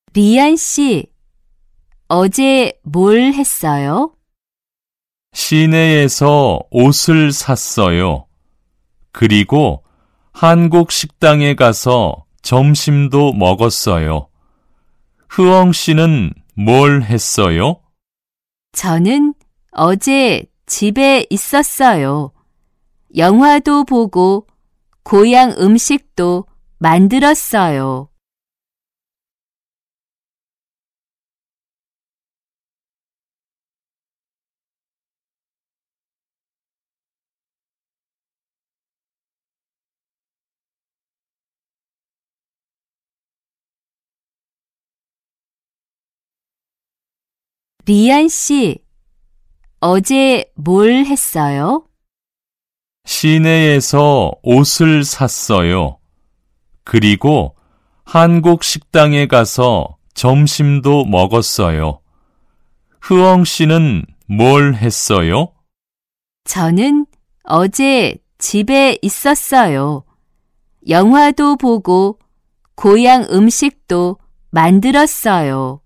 리안 씨, 어제 뭘 했어요? 시내에서 옷을 샀어요. 그리고 한국 식당에 가서 점심도 먹었어요. 흐엉 씨는 뭘 했어요? 저는 어제 집에 있었어요. 영화도 보고 고향 음식도 만들었어요. 리안 씨, 어제 뭘 했어요? 시내에서 옷을 샀어요. 그리고 한국 식당에 가서 점심도 먹었어요. 흐엉 씨는 뭘 했어요? 저는 어제 집에 있었어요. 영화도 보고 고향 음식도 만들었어요.